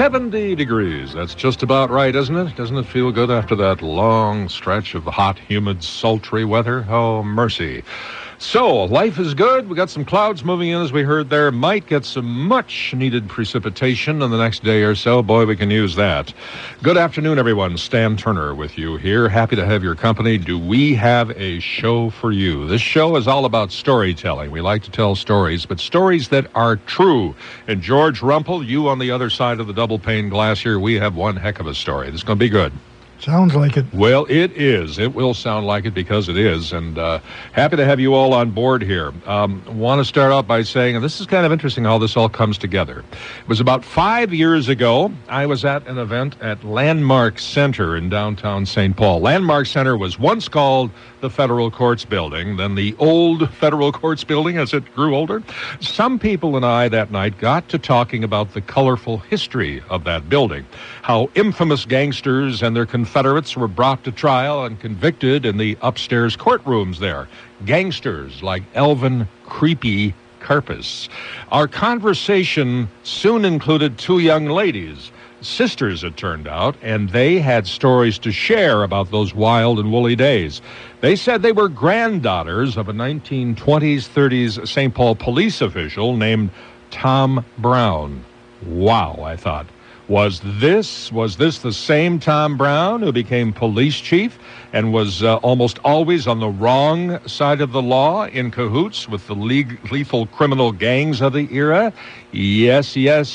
70 degrees. That's just about right, isn't it? Doesn't it feel good after that long stretch of hot, humid, sultry weather? Oh, mercy. So, life is good. We got some clouds moving in, as we heard there. Might get some much-needed precipitation in the next day or so. Boy, we can use that. Good afternoon, everyone. Stan Turner with you here. Happy to have your company. Do we have a show for you? This show is all about storytelling. We like to tell stories, but stories that are true. And George Rumpel, you on the other side of the double-pane glass here, we have one heck of a story. This is going to be good. Sounds like it. Well, it is. It will sound like it because it is. And happy to have you all on board here. Want to start out by saying, and this is kind of interesting how this all comes together. It was about 5 years ago. I was at an event at Landmark Center in downtown St. Paul. Landmark Center was once called the Federal Courts Building, then the old Federal Courts Building as it grew older. Some people and I that night got to talking about the colorful history of that building, how infamous gangsters and their Confederates were brought to trial and convicted in the upstairs courtrooms there. Gangsters like Elvin Creepy Karpis. Our conversation soon included two young ladies, sisters it turned out, and they had stories to share about those wild and woolly days. They said they were granddaughters of a 1920s, 30s St. Paul police official named Tom Brown. Wow, I thought. Was this the same Tom Brown who became police chief and was almost always on the wrong side of the law, in cahoots with the lethal criminal gangs of the era? Yes,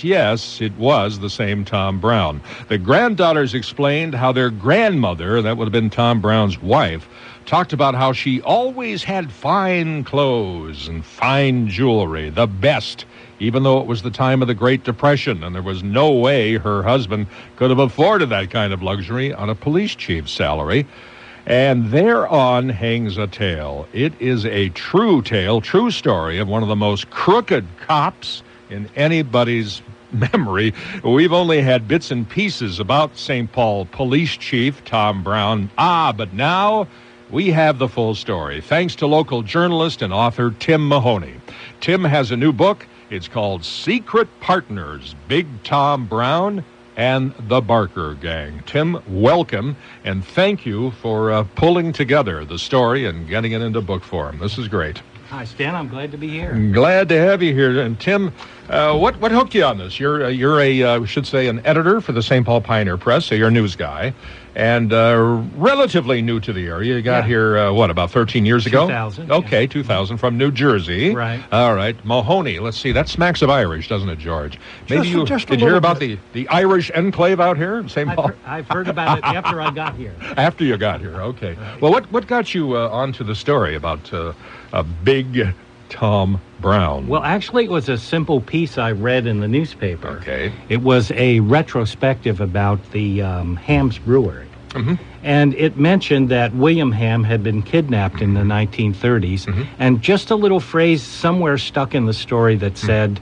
it was the same Tom Brown. The granddaughters explained how their grandmother, that would have been Tom Brown's wife, talked about how she always had fine clothes and fine jewelry, the best, even though it was the time of the Great Depression, and there was no way her husband could have afforded that kind of luxury on a police chief's salary. And thereon hangs a tale. It is a true tale, true story of one of the most crooked cops in anybody's memory. We've only had bits and pieces about St. Paul Police Chief Tom Brown. But now we have the full story, thanks to local journalist and author Tim Mahoney. Tim has a new book. It's called Secret Partners, Big Tom Brown and the Barker Gang. Tim, welcome, and thank you for pulling together the story and getting it into book form. This is great. Hi, Stan. I'm glad to be here. Glad to have you here. And Tim, what hooked you on this? You're we should say, an editor for the St. Paul Pioneer Press, so you're a news guy, and relatively new to the area. You got here, about 13 years ago? 2000. Okay, 2000, from New Jersey. Right. All right. Mahoney, let's see, that smacks of Irish, doesn't it, George? Maybe Just did you hear about the Irish enclave out here in St. Paul? I've heard about it after I got here. After you got here, okay. Right. Well, what got you onto the story about a big Tom Brown? Well, actually, it was a simple piece I read in the newspaper. Okay. It was a retrospective about the Ham's Brewery. Mm-hmm. And it mentioned that William Ham had been kidnapped in the 1930s. Mm-hmm. And just a little phrase somewhere stuck in the story that said,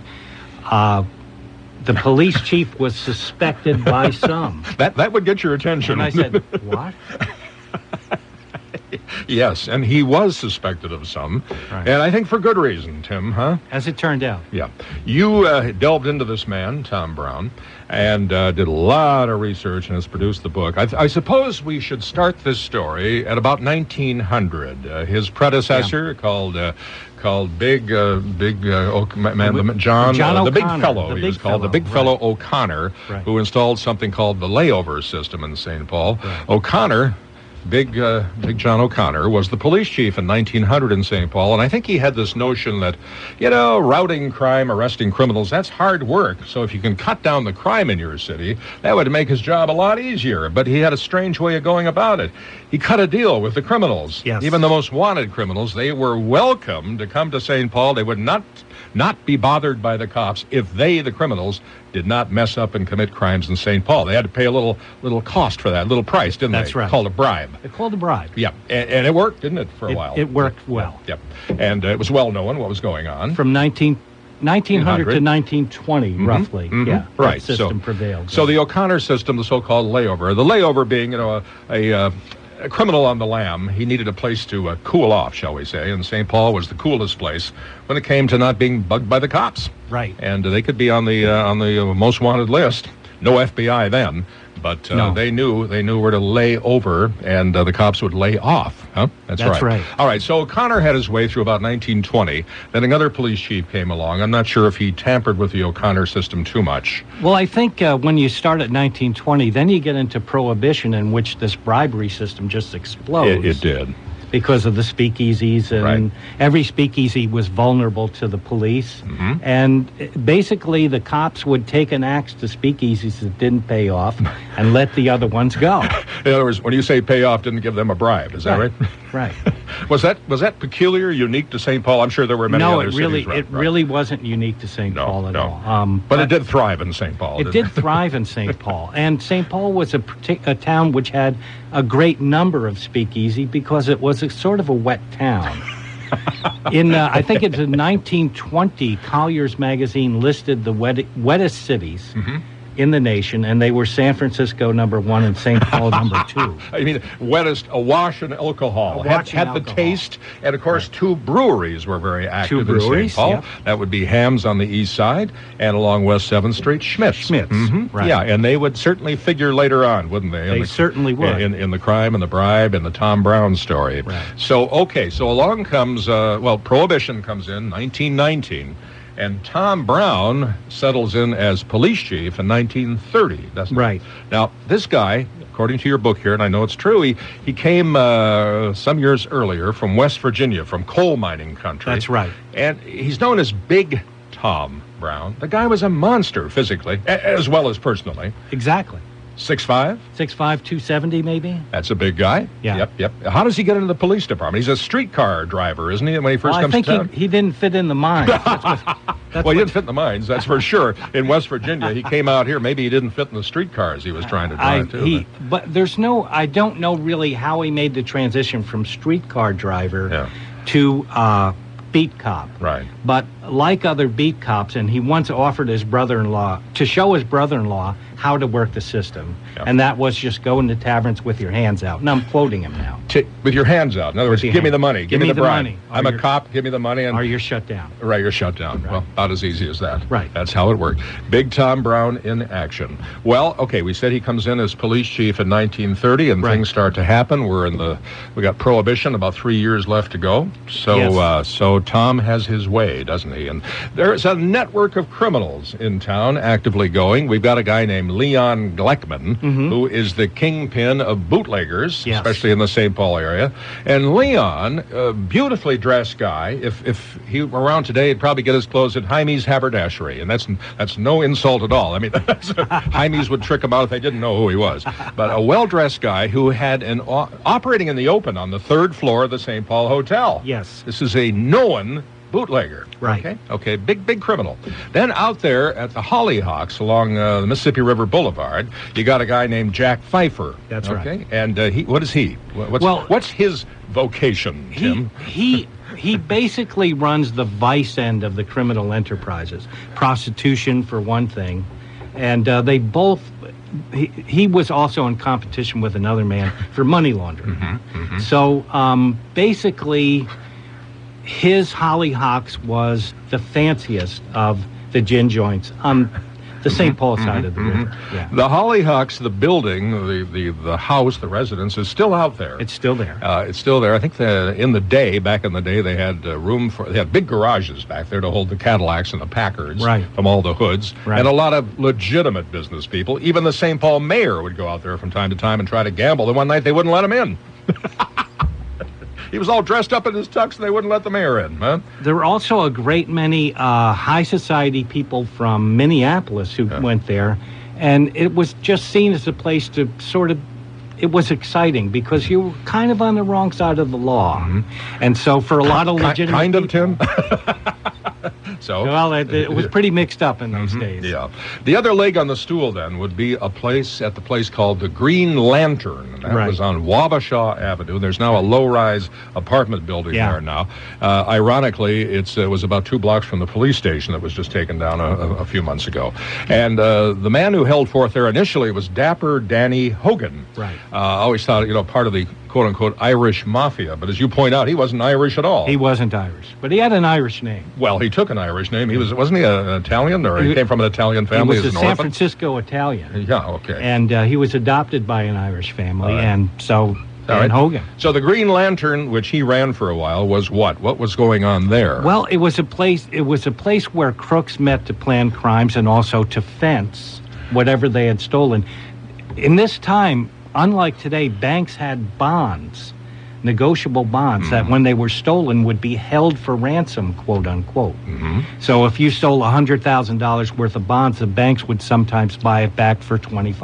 the police chief was suspected by some. That would get your attention. And I said, what? Yes, and he was suspected of some, right. And I think for good reason, Tim, huh? As it turned out. Yeah. You delved into this man, Tom Brown, and did a lot of research and has produced the book. I suppose we should start this story at about 1900. His predecessor, called Big John O'Connor, the Big Fellow. He was called the Big Fellow right. O'Connor, right. who installed something called the layover system in St. Paul. Right. O'Connor, Big John O'Connor, was the police chief in 1900 in St. Paul, and I think he had this notion that, routing crime, arresting criminals, that's hard work. So if you can cut down the crime in your city, that would make his job a lot easier. But he had a strange way of going about it. He cut a deal with the criminals. Yes. Even the most wanted criminals, they were welcome to come to St. Paul. They would not be bothered by the cops if they, the criminals, did not mess up and commit crimes in St. Paul. They had to pay a little cost for that, little price, didn't That's they? right. Called a bribe. They called a bribe. Yeah, and it worked, didn't it, for a while? It worked well. Yep. And it was well known what was going on. From 1900 to 1920, roughly. Mm-hmm. Yeah, right. That system prevailed. So the O'Connor system, the so-called layover. The layover being, a criminal on the lam, he needed a place to cool off, shall we say, and St. Paul was the coolest place when it came to not being bugged by the cops. Right. And they could be on the most wanted list. No FBI then. But No. they knew where to lay over, and the cops would lay off. Huh? That's right. All right. So O'Connor had his way through about 1920. Then another police chief came along. I'm not sure if he tampered with the O'Connor system too much. Well, I think when you start at 1920, then you get into Prohibition, in which this bribery system just explodes. It did. Because of the speakeasies, and Right. every speakeasy was vulnerable to the police. And basically, the cops would take an axe to speakeasies that didn't pay off and let the other ones go. In other words, when you say pay off, didn't give them a bribe. Is that right? Right. Was that peculiar, unique to St. Paul? I'm sure there were many No, other cities. it really wasn't unique to St. Paul at all. But it did thrive in St. Paul. It did thrive in St. Paul. And St. Paul was a town which had a great number of speakeasy because it was a sort of a wet town. I think it's in 1920, Collier's magazine listed the wettest cities in the nation, and they were San Francisco #1 and St. Paul #2. I mean, wettest, awash in alcohol. Had the alcohol. taste, and of course, two breweries were very active in St. Paul. Yep. That would be Ham's on the east side, and along West 7th Street, Schmidt's. Right. Yeah, and they would certainly figure later on, wouldn't they? They certainly would. In the crime and the bribe and the Tom Brown story. Right. So along comes, Prohibition comes in, 1919. And Tom Brown settles in as police chief in 1930, doesn't he? Right. Now, this guy, according to your book here, and I know it's true, he came some years earlier from West Virginia, from coal mining country. That's right. And he's known as Big Tom Brown. The guy was a monster physically, as well as personally. Exactly. 6'5"? 6'5", 270 maybe? That's a big guy. Yeah. Yep. How does he get into the police department? He's a streetcar driver, isn't he, when he first comes to town? I think he didn't fit in the mines. He didn't fit in the mines, that's for sure. In West Virginia, he came out here. Maybe he didn't fit in the streetcars he was trying to drive, too. But I don't know really how he made the transition from streetcar driver to beat cop. Right. But like other beat cops, and he once offered his brother-in-law to show his brother-in-law how to work the system. Yep. And that was just go into taverns with your hands out. And I'm quoting him now. With your hands out. In other words, give me the money. Give me the bribe. Money. I'm a cop. Give me the money. Or you're shut down. Right, you're shut down. Right. Well, about as easy as that. Right. That's how it worked. Big Tom Brown in action. Well, okay, we said he comes in as police chief in 1930, and things start to happen. We got Prohibition, about 3 years left to go. So, so Tom has his way, doesn't he? And there's a network of criminals in town actively going. We've got a guy named Leon Gleckman, who is the kingpin of bootleggers, especially in the St. Paul area. And Leon, a beautifully dressed guy. If he were around today, he'd probably get his clothes at Jaime's Haberdashery, and that's no insult at all. I mean, Jaime's would trick him out if they didn't know who he was. But a well-dressed guy who had operating in the open on the 3rd floor of the St. Paul Hotel. Yes. This is a known bootlegger. Right. Okay, big criminal. Then out there at the Hollyhocks along the Mississippi River Boulevard, you got a guy named Jack Pfeiffer. That's right. And what is he? What's his vocation, Tim? He basically runs the vice end of the criminal enterprises. Prostitution, for one thing. And they both... He was also in competition with another man for money laundering. So basically... his Hollyhocks was the fanciest of the gin joints on the St. Paul side of the river. Yeah. The Hollyhocks, the building, the house, the residence is still out there. It's still there. It's still there. I think back in the day, they had they had big garages back there to hold the Cadillacs and the Packards from all the hoods, and a lot of legitimate business people. Even the St. Paul mayor would go out there from time to time and try to gamble. And one night they wouldn't let him in. He was all dressed up in his tux, and they wouldn't let the mayor in, man. There were also a great many high society people from Minneapolis who went there, and it was just seen as a place to sort of... It was exciting because you were kind of on the wrong side of the law. And so for a lot of legitimate kind of, people, Tim? So, well, it was pretty mixed up in those days. Yeah. The other leg on the stool, then, would be the place called the Green Lantern. And that was on Wabasha Avenue. There's now a low-rise apartment building there now. Ironically, it was about 2 blocks from the police station that was just taken down a few months ago. And the man who held forth there initially was Dapper Danny Hogan. Right. I always thought, part of the quote-unquote Irish mafia. But as you point out, he wasn't Irish at all. He wasn't Irish, but he had an Irish name. Well, he took an Irish name. Wasn't he an Italian, or he came from an Italian family as He was an a San orphan? Francisco Italian. Yeah, okay. And he was adopted by an Irish family, Right. and so... All right. And Hogan. So the Green Lantern, which he ran for a while, was what? What was going on there? Well, it was a place where crooks met to plan crimes and also to fence whatever they had stolen. In this time, unlike today, banks had bonds, negotiable bonds, that when they were stolen would be held for ransom, quote unquote. So if you stole $100,000 worth of bonds, the banks would sometimes buy it back for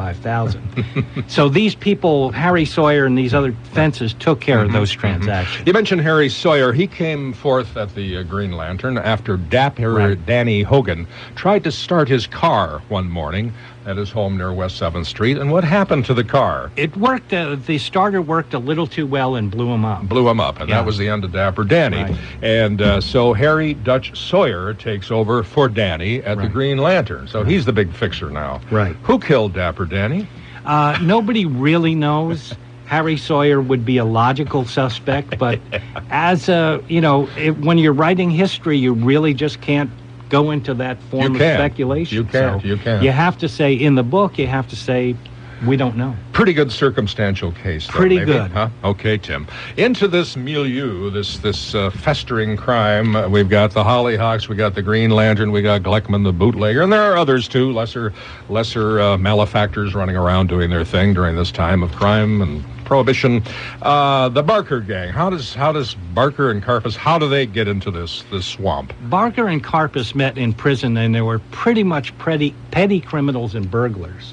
$25,000. So these people, Harry Sawyer and these other fences, took care of those transactions. You mentioned Harry Sawyer. He came forth at the Green Lantern after dapper Right. Danny Hogan tried to start his car one morning at his home near West 7th Street. And what happened to the car? It worked. The starter worked a little too well and blew him up. Blew him up, and Yeah. that was the end of Dapper Danny. Right. And so Harry Dutch Sawyer takes over for Danny at the Right. Green Lantern. So he's the big fixer now. Right. Who killed Dapper Danny? Nobody really knows. Harry Sawyer would be a logical suspect, but as when you're writing history, you really just can't go into that form of can't. speculation. You can't. So You can't. You have to say in the book. You have to say we don't know. Pretty good circumstantial case, though, Pretty maybe, good. Huh? Okay, Tim. Into this milieu, this festering crime, we've got the Hollyhocks, we got the Green Lantern, we got Gleckman the bootlegger, and there are others too, lesser malefactors running around doing their thing during this time of crime and prohibition. The Barker gang. How does Barker and Karpus, how do they get into this swamp? Barker and Karpus met in prison, and they were pretty much petty criminals and burglars.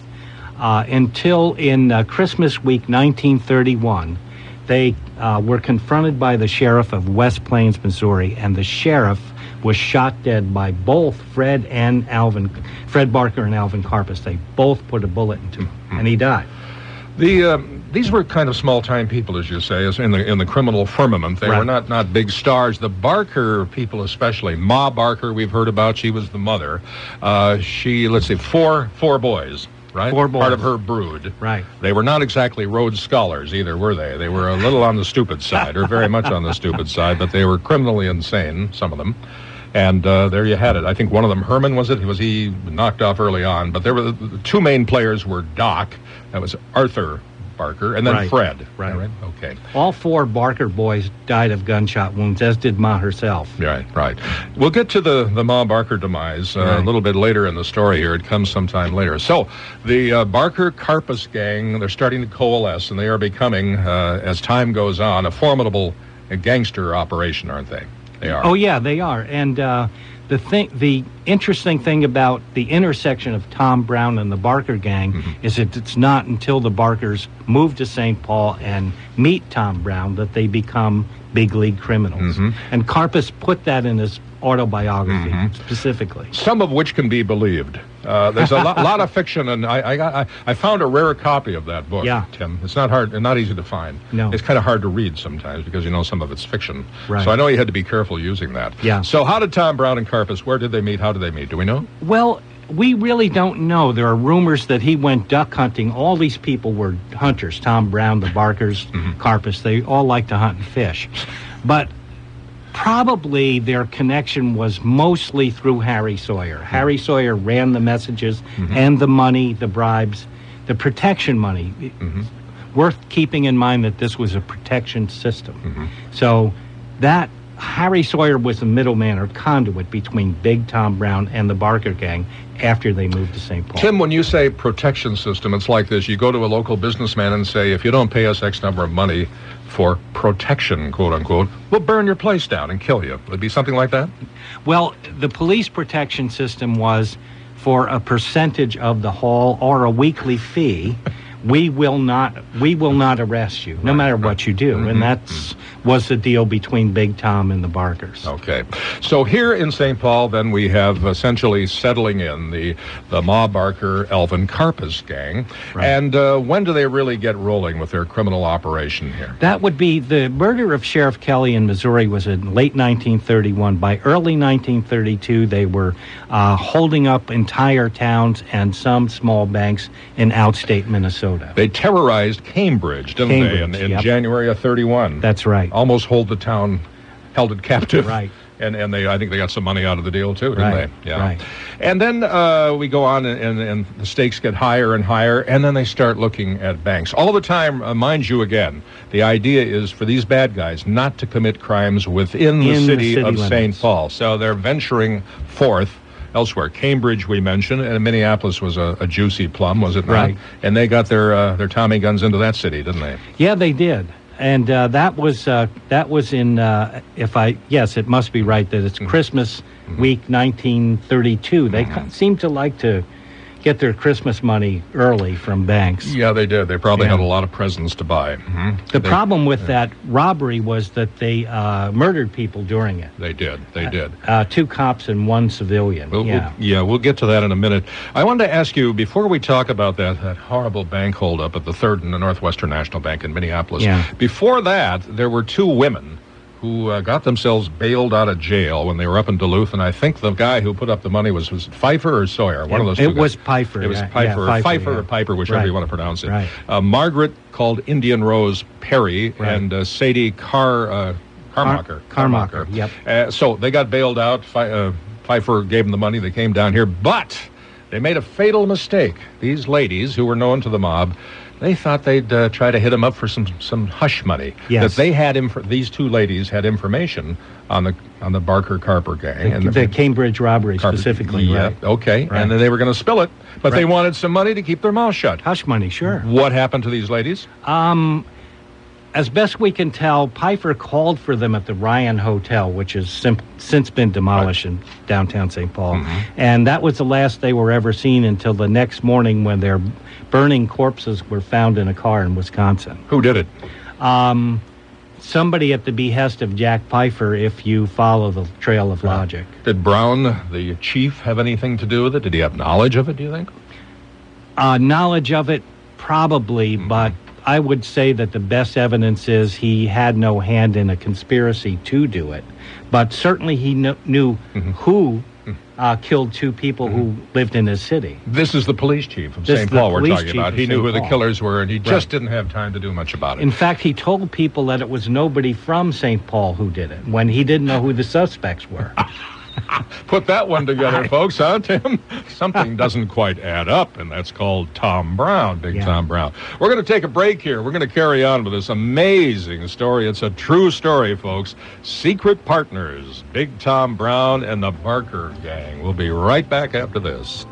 Until in Christmas week 1931, they were confronted by the sheriff of West Plains, Missouri, and the sheriff was shot dead by both Fred Barker and Alvin Karpus. They both put a bullet into him, and he died. These were kind of small-time people, as you say, as in the criminal firmament. They were Right. not big stars. The Barker people, especially Ma Barker, we've heard about. She was the mother. Four boys. Right? 4 boys. Part of her brood. Right. They were not exactly Rhodes Scholars either, were they? They were a little on the stupid side, or very much on the stupid side, but they were criminally insane, some of them. And there you had it. I think one of them, Herman, was it? He knocked off early on. But there were the two main players were Doc, that was Arthur Barker, and then Right. Fred. Right. Okay. All 4 Barker boys died of gunshot wounds, as did Ma herself. Right. We'll get to the Ma Barker demise a little bit later in the story here. It comes sometime later. So the Barker-Karpus gang, they're starting to coalesce, and they are becoming, as time goes on, a formidable gangster operation, aren't they? They are. Oh yeah, they are. And the interesting thing about the intersection of Tom Brown and the Barker gang is that it's not until the Barkers move to St. Paul and meet Tom Brown that they become big league criminals. And Karpus put that in his autobiography specifically. Some of which can be believed. There's a lot of fiction, and I found a rare copy of that book, Yeah. Tim. It's not hard and not easy to find. No. It's kind of hard to read sometimes because some of it's fiction. Right. So I know you had to be careful using that. Yeah. So how did Tom Brown and Karpus, where did they meet? How did they meet? Do we know? Well, we really don't know. There are rumors that he went duck hunting. All these people were hunters. Tom Brown, the Barkers, Karpus, they all like to hunt and fish. But probably their connection was mostly through Harry Sawyer. Harry Sawyer ran the messages and the money, the bribes, the protection money. Worth keeping in mind that this was a protection system. So that Harry Sawyer was the middleman or conduit between Big Tom Brown and the Barker gang after they moved to St. Paul. Tim, when you say protection system, it's like this. You go to a local businessman and say, if you don't pay us X number of money for protection, quote unquote, we'll burn your place down and kill you. Would it be something like that? Well, the police protection system was for a percentage of the haul or a weekly fee. We will not arrest you, no matter what you do. And that's was the deal between Big Tom and the Barkers. Okay. So here in St. Paul, then, we have essentially settling in the Ma Barker, Alvin Karpus gang. Right. And when do they really get rolling with their criminal operation here? That would be the murder of Sheriff Kelly in Missouri was in late 1931. By early 1932, they were holding up entire towns and some small banks in outstate Minnesota. Minnesota. They terrorized Cambridge, didn't they, in yep. January of 31. That's right. Almost held it captive. Right. And I think they got some money out of the deal, too, didn't Right. they? Yeah. Right. And then we go on, and the stakes get higher and higher, and then they start looking at banks. All the time, mind you, again, the idea is for these bad guys not to commit crimes within the city of limits. St. Paul. So they're venturing forth elsewhere. Cambridge, we mentioned, and Minneapolis was a juicy plum, was it not? Right. And they got their Tommy guns into that city, didn't they? Yeah, they did. And that was in yes, it must be right that it's Christmas week 1932. They seem to like to get their Christmas money early from banks. Yeah, they did. They probably had a lot of presents to buy. The problem with that robbery was that they murdered people during it. They did. They did. 2 cops and 1 civilian. We'll get to that in a minute. I wanted to ask you, before we talk about that horrible bank holdup at the Third and the Northwestern National Bank in Minneapolis, before that, there were 2 women who got themselves bailed out of jail when they were up in Duluth, and I think the guy who put up the money was it Pfeiffer or Sawyer? One of those two guys. It was Pfeiffer. It was Pfeiffer or Piper, whichever you want to pronounce it. Right. Margaret, called Indian Rose Perry, and Sadie Carmacher. Yep. So they got bailed out. Pfeiffer gave them the money. They came down here, but they made a fatal mistake. These ladies, who were known to the mob, they thought they'd try to hit them up for some hush money. Yes. That they had these 2 ladies had information on the Barker Carper gang, The Cambridge robbery specifically. Yeah. Right. Okay. Right. And then they were going to spill it, but they wanted some money to keep their mouth shut. Hush money, sure. What happened to these ladies? As best we can tell, Pfeiffer called for them at the Ryan Hotel, which has since been demolished in downtown St. Paul. And that was the last they were ever seen until the next morning when their burning corpses were found in a car in Wisconsin. Who did it? Somebody at the behest of Jack Pfeiffer, if you follow the trail of logic. Did Brown, the chief, have anything to do with it? Did he have knowledge of it, do you think? Knowledge of it, probably, but I would say that the best evidence is he had no hand in a conspiracy to do it. But certainly he knew who killed 2 people who lived in his city. This is the police chief of St. Paul we're talking about. He knew who the killers were, and he just didn't have time to do much about it. In fact, he told people that it was nobody from St. Paul who did it, when he didn't know who the suspects were. Put that one together, folks, huh, Tim? Something doesn't quite add up, and that's called Tom Brown, Tom Brown. We're going to take a break here. We're going to carry on with this amazing story. It's a true story, folks. Secret Partners, Big Tom Brown and the Barker Gang. We'll be right back after this.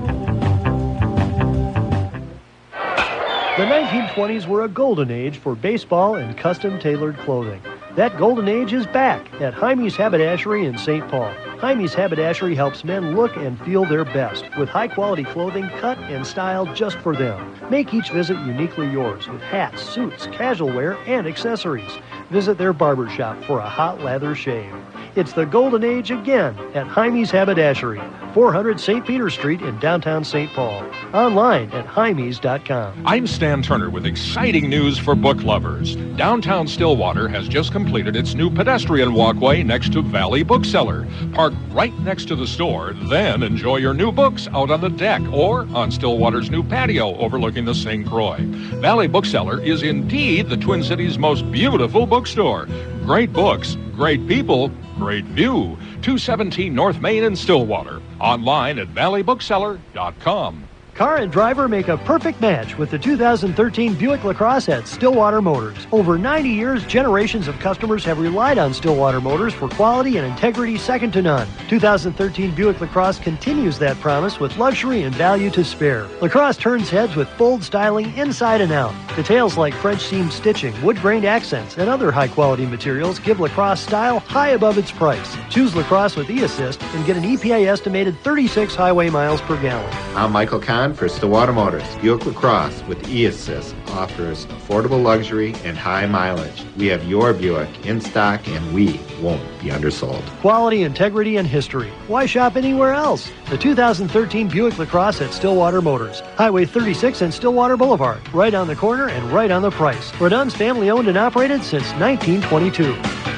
The 1920s were a golden age for baseball and custom-tailored clothing. That golden age is back at Jaime's Haberdashery in St. Paul. Jaime's Haberdashery helps men look and feel their best with high-quality clothing cut and styled just for them. Make each visit uniquely yours with hats, suits, casual wear, and accessories. Visit their barber shop for a hot lather shave. It's the golden age again at Jaime's Haberdashery, 400 St. Peter Street in downtown St. Paul. Online at jaimes.com. I'm Stan Turner with exciting news for book lovers. Downtown Stillwater has just completed its new pedestrian walkway next to Valley Bookseller. Park right next to the store, then enjoy your new books out on the deck or on Stillwater's new patio overlooking the St. Croix. Valley Bookseller is indeed the Twin Cities' most beautiful bookstore. Great books, great people, great view. 217 North Main in Stillwater. Online at valleybookseller.com. Car and driver make a perfect match with the 2013 Buick LaCrosse at Stillwater Motors. Over 90 years, generations of customers have relied on Stillwater Motors for quality and integrity second to none. 2013 Buick LaCrosse continues that promise with luxury and value to spare. LaCrosse turns heads with bold styling inside and out. Details like French seam stitching, wood-grained accents, and other high-quality materials give LaCrosse style high above its price. Choose LaCrosse with e-Assist and get an EPA estimated 36 highway miles per gallon. I'm Michael Kahn for Stillwater Motors. Buick LaCrosse with e-Assist offers affordable luxury and high mileage. We have your Buick in stock and we won't be undersold. Quality, integrity, and history. Why shop anywhere else? The 2013 Buick LaCrosse at Stillwater Motors. Highway 36 and Stillwater Boulevard. Right on the corner and right on the price. Rodun's family owned and operated since 1922.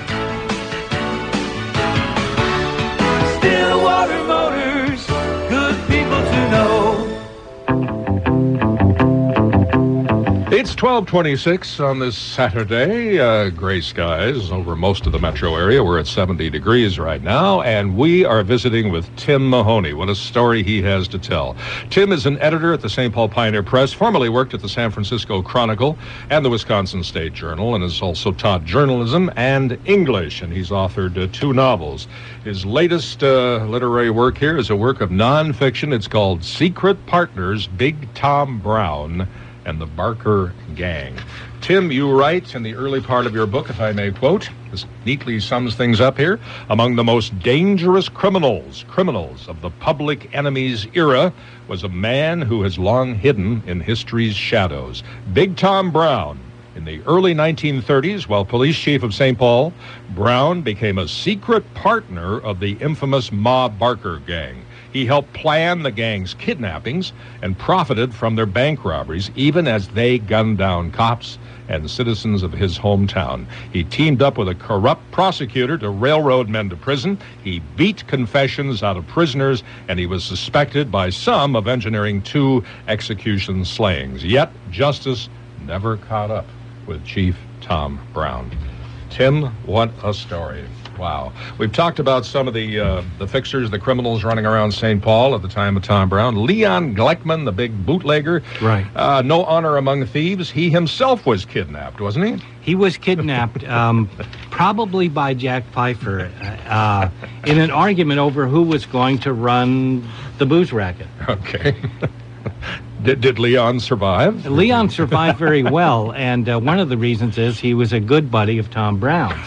Stillwater Motors, good people to know. 12:26 on this Saturday. Gray skies over most of the metro area. We're at 70 degrees right now, and we are visiting with Tim Mahoney. What a story he has to tell. Tim is an editor at the St. Paul Pioneer Press, formerly worked at the San Francisco Chronicle and the Wisconsin State Journal, and has also taught journalism and English, and he's authored 2 novels. His latest literary work here is a work of nonfiction. It's called Secret Partners, Big Tom Brown and the Barker Gang. Tim, you write in the early part of your book, if I may quote, this neatly sums things up here, among the most dangerous criminals of the public enemy's era was a man who has long hidden in history's shadows. Big Tom Brown. In the early 1930s, while police chief of St. Paul, Brown became a secret partner of the infamous Ma Barker Gang. He helped plan the gang's kidnappings and profited from their bank robberies, even as they gunned down cops and citizens of his hometown. He teamed up with a corrupt prosecutor to railroad men to prison. He beat confessions out of prisoners, and he was suspected by some of engineering 2 execution slayings. Yet, justice never caught up with Chief Tom Brown. Tim, what a story. Wow. We've talked about some of the fixers, the criminals running around St. Paul at the time of Tom Brown. Leon Gleckman, the big bootlegger. Right. No honor among thieves. He himself was kidnapped, wasn't he? He was kidnapped, probably by Jack Pfeiffer, in an argument over who was going to run the booze racket. Okay. Did Leon survive? Leon survived very well, and one of the reasons is he was a good buddy of Tom Brown's.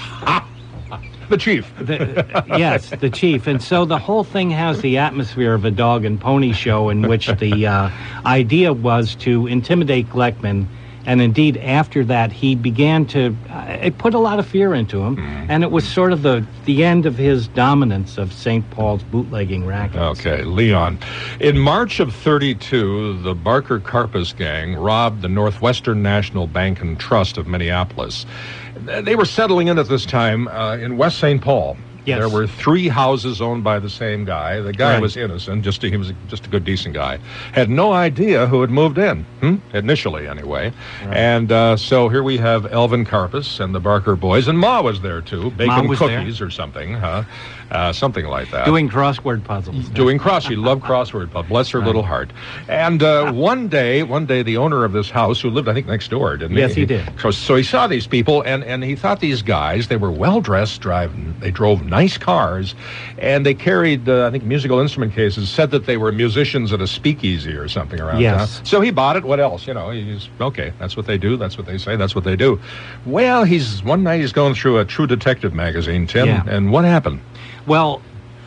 The chief. Yes, the chief. And so the whole thing has the atmosphere of a dog and pony show in which the idea was to intimidate Gleckman. And indeed, after that, he began to... it put a lot of fear into him, and it was sort of the end of his dominance of St. Paul's bootlegging rackets. Okay, Leon. In March of 32, the Barker Karpus gang robbed the Northwestern National Bank and Trust of Minneapolis. They were settling in at this time in West St. Paul. Yes. There were 3 houses owned by the same guy. The guy Right. was innocent. He was just a good, decent guy. Had no idea who had moved in, initially anyway. Right. And so here we have Elvin Karpus and the Barker boys. And Ma was there, too, baking was cookies or something, something like that. Doing crossword puzzles. She loved crossword puzzles. Bless her little heart. And one day, the owner of this house, who lived, I think, next door, didn't he? Yes, he did. So he saw these people, and he thought these guys, they were well-dressed, they drove nice cars, and they carried, I think, musical instrument cases, said that they were musicians at a speakeasy or something around Yes. town. So he bought it. What else? He's, okay, that's what they do, that's what they say, that's what they do. Well, one night he's going through a True Detective magazine, Tim, Yeah. and what happened? Well,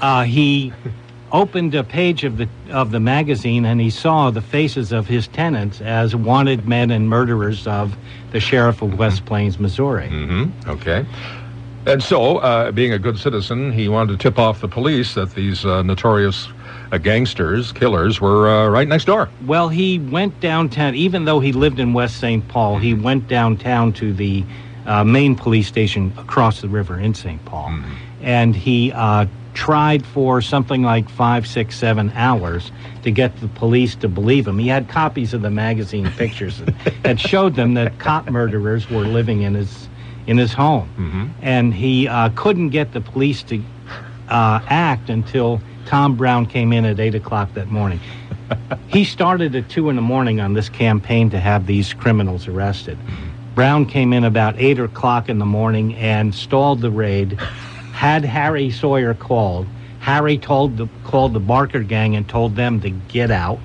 he opened a page of the magazine, and he saw the faces of his tenants as wanted men and murderers of the sheriff of West Plains, Missouri. Okay. And so, being a good citizen, he wanted to tip off the police that these notorious gangsters, killers, were right next door. Well, he went downtown. Even though he lived in West St. Paul, he went downtown to the main police station across the river in St. Paul. And he tried for something like 5, 6, 7 hours to get the police to believe him. He had copies of the magazine pictures that showed them that cop murderers were living in his home. And he couldn't get the police to act until Tom Brown came in at 8 o'clock that morning. He started at 2 in the morning on this campaign to have these criminals arrested. Brown came in about 8 o'clock in the morning and stalled the raid, had Harry Sawyer called. Harry called the Barker gang and told them to get out.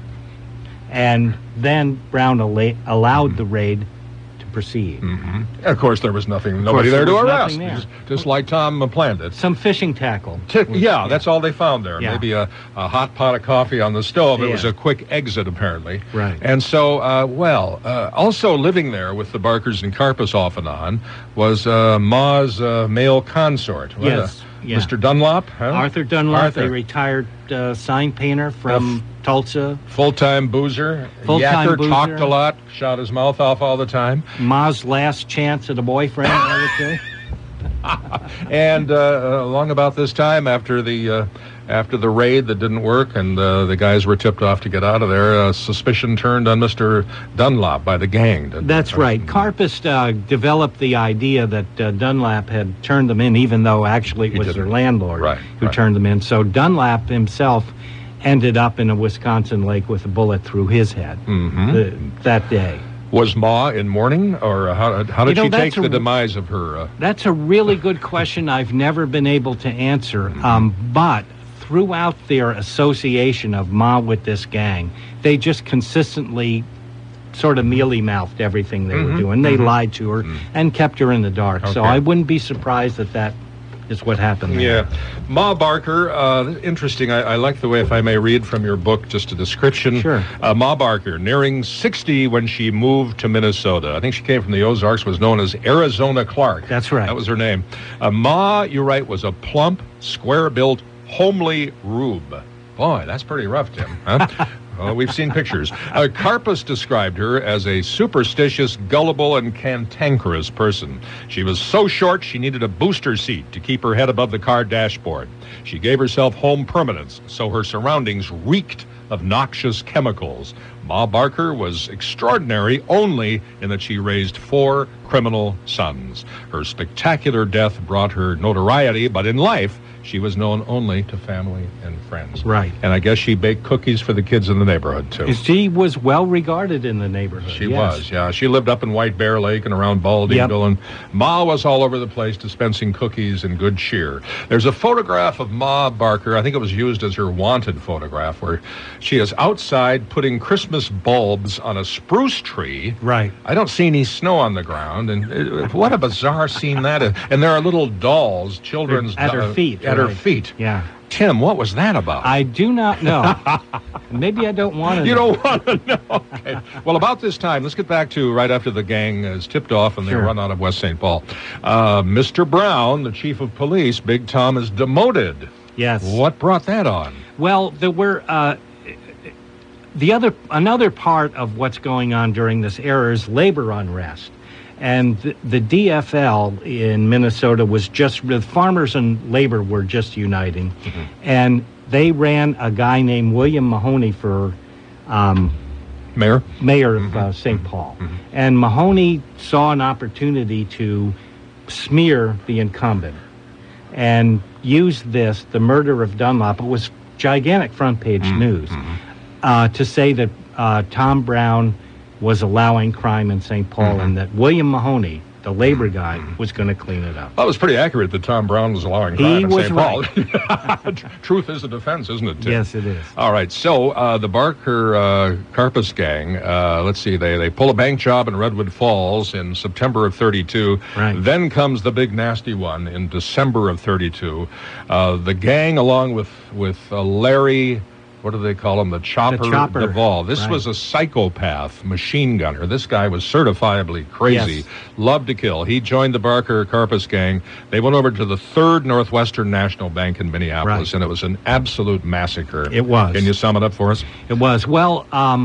And then Brown allowed the raid to proceed. Of course, there was nobody there to arrest. nothing there. Just like Tom planned it. Some fishing tackle. Yeah, that's all they found there. Yeah. Maybe a hot pot of coffee on the stove. It Yeah. was a quick exit, apparently. Right. And so, also living there with the Barkers and Karpus off and on was Ma's male consort. Yes. Yeah. Mr. Dunlop. Huh? Arthur Dunlop, Arthur. a retired sign painter from Tulsa. Full-time boozer. Full-time Yacker, boozer. talked a lot, shot his mouth off all the time. Ma's last chance at a boyfriend, I would say. And along about this time, after the after the raid that didn't work and the guys were tipped off to get out of there, suspicion turned on Mr. Dunlap by the gang. That's right. Karpus developed the idea that Dunlap had turned them in, even though actually it was their landlord who turned them in. So Dunlap himself ended up in a Wisconsin lake with a bullet through his head that day. Was Ma in mourning, or how did she take the demise of her? That's a really good question I've never been able to answer. But throughout their association of Ma with this gang, they just consistently sort of mealy-mouthed everything they were doing. They lied to her and kept her in the dark. So I wouldn't be surprised that is what happened there. Yeah. Ma Barker, interesting. I like the way, if I may read from your book, just a description. Sure. Ma Barker, nearing 60 when she moved to Minnesota. I think she came from the Ozarks, was known as Arizona Clark. That's right. That was her name. Ma, you write, was a plump, square-built, homely rube. Boy, that's pretty rough, Tim. Huh? Well, we've seen pictures. Karpus described her as a superstitious, gullible, and cantankerous person. She was so short she needed a booster seat to keep her head above the car dashboard. She gave herself home permanence, so her surroundings reeked of noxious chemicals. Ma Barker was extraordinary only in that she raised 4 criminal sons. Her spectacular death brought her notoriety, but in life, she was known only to family and friends. Right. And I guess she baked cookies for the kids in the neighborhood, too. She was well regarded in the neighborhood. She was, yeah. She lived up in White Bear Lake and around Baldingville, and Ma was all over the place dispensing cookies and good cheer. There's a photograph of Ma Barker, I think it was used as her wanted photograph, where she is outside putting Christmas bulbs on a spruce tree. Right. I don't see any snow on the ground, and what a bizarre scene that is. And there are little dolls, children's... At her feet. At her feet. Yeah. Tim, what was that about? I do not know. Maybe I don't want to know. You don't want to know? Okay. Well, about this time, let's get back to right after the gang is tipped off and they run out of West St. Paul. Mr. Brown, the chief of police, Big Tom, is demoted. Yes. What brought that on? Well, there were... another part of what's going on during this era is labor unrest. And the DFL in Minnesota was the farmers and labor were just uniting. And they ran a guy named William Mahoney for mayor of St. Paul. And Mahoney saw an opportunity to smear the incumbent and used the murder of Dunlap. It was gigantic front page news to say that Tom Brown was allowing crime in St. Paul and that William Mahoney, the labor guy, was going to clean it up. Well, it was pretty accurate that Tom Brown was allowing crime in St. Paul. Right. Truth is a defense, isn't it, Tim? Yes, it is. All right, so the Barker Karpus gang, let's see, they pull a bank job in Redwood Falls in September of 32. Right. Then comes the big nasty one in December of 32. The gang, along with Larry... What do they call him? The Chopper Duvall. This was a psychopath machine gunner. This guy was certifiably crazy. Yes. Loved to kill. He joined the Barker Karpus gang. They went over to the 3rd Northwestern National Bank in Minneapolis, and it was an absolute massacre. It was. Can you sum it up for us? It was. Well,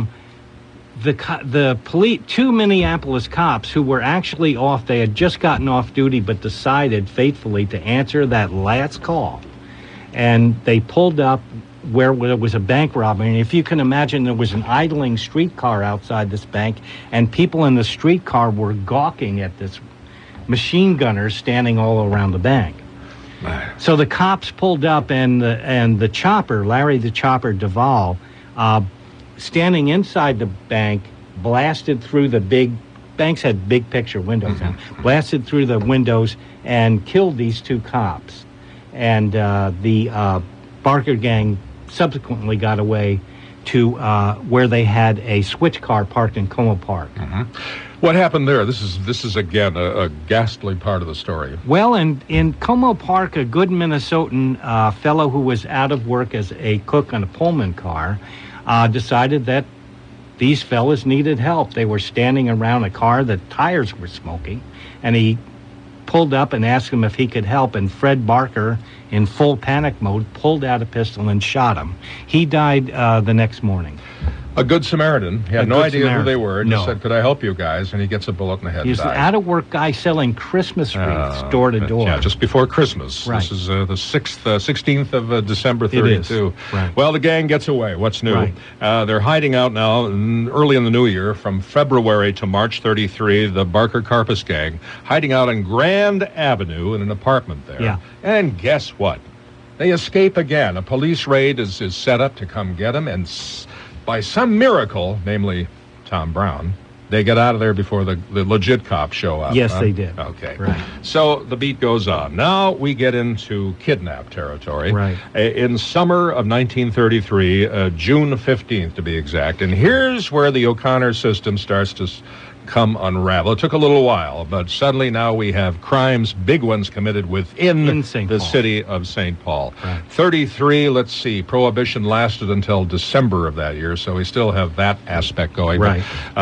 the police, 2 Minneapolis cops who were actually off, they had just gotten off duty, but decided faithfully to answer that last call. And they pulled up where there was a bank robbery. And if you can imagine, there was an idling streetcar outside this bank, and people in the streetcar were gawking at this machine gunner standing all around the bank. So the cops pulled up, and the chopper, Larry the Chopper Duvall, standing inside the bank, blasted through the banks had big picture windows, blasted through the windows and killed these 2 cops. And the Barker gang subsequently got away to where they had a switch car parked in Como Park. What happened there? This is again a ghastly part of the story. Well, in Como Park, a good Minnesotan fellow who was out of work as a cook on a Pullman car decided that these fellas needed help. They were standing around a car, the tires were smoking, and he pulled up and asked him if he could help, and Fred Barker, in full panic mode, pulled out a pistol and shot him. He died the next morning. A good Samaritan. He had A no good idea Samaritan. who they were. Just No. said, "Could I help you guys?" And he gets a bullet in the head. He's an dies. out-of-work guy selling Christmas wreaths door to door. Yeah, just before Christmas. Right. This is the 16th of December, It 32. is. Right. Well, the gang gets away. What's new? Right. They're hiding out now early in the new year from February to March 33, the Barker Karpus gang, hiding out on Grand Avenue in an apartment there. Yeah. And guess what? They escape again. A police raid is set up to come get them, and by some miracle, namely Tom Brown, they get out of there before the legit cops show up. Yes, huh? they did. Okay. Right. So the beat goes on. Now we get into kidnap territory. Right. In summer of 1933, June 15th to be exact. And here's where the O'Connor system starts to come unravel. It took a little while, but suddenly now we have crimes, big ones committed within In St. the Paul. city of St. Paul. Right. 33, let's see, Prohibition lasted until December of that year, so we still have that aspect going. Right.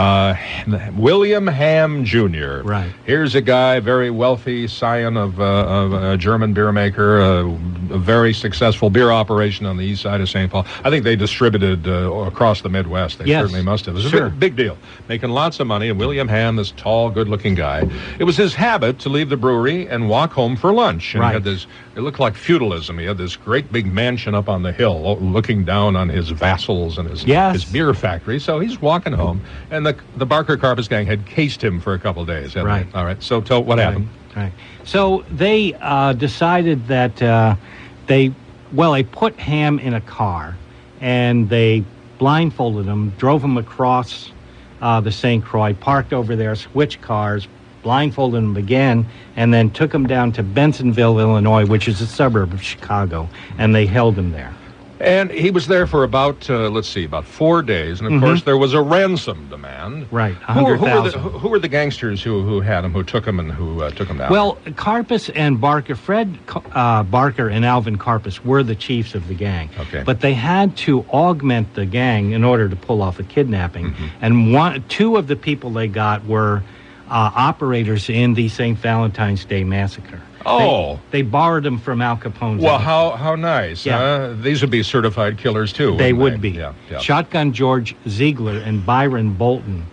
William Ham Jr. Right. Here's a guy, very wealthy, scion of a German beer maker, a very successful beer operation on the east side of St. Paul. I think they distributed across the Midwest. They Yes. certainly must have. It was Sure. a big deal, making lots of money. And William Ham, this tall, good-looking guy, it was his habit to leave the brewery and walk home for lunch. And Right. he had this, it looked like feudalism. He had this great big mansion up on the hill, looking down on his vassals and his beer factory. So he's walking home, and the Barker Karpus gang had cased him for a couple of days. hadn't Right. they? All right. So tell what happened. Right. So they decided that they put Ham in a car, and they blindfolded him, drove him across the St. Croix, parked over there, switched cars, blindfolded him again, and then took him down to Bensonville, Illinois, which is a suburb of Chicago, and they held him there. And he was there for about 4 days. And, of course, there was a ransom demand. Right, $100,000. $100,000. Who were the gangsters who had him, who took him, and who took him down? Well, Karpus and Barker, Fred Barker and Alvin Karpus were the chiefs of the gang. Okay. But they had to augment the gang in order to pull off a kidnapping. Mm-hmm. And two of the people they got were operators in the St. Valentine's Day Massacre. Oh. They borrowed them from Al Capone's. Well, how nice. Yeah. These would be certified killers, too. They wouldn't would be. Yeah, yeah. Shotgun George Ziegler and Byron Bolton.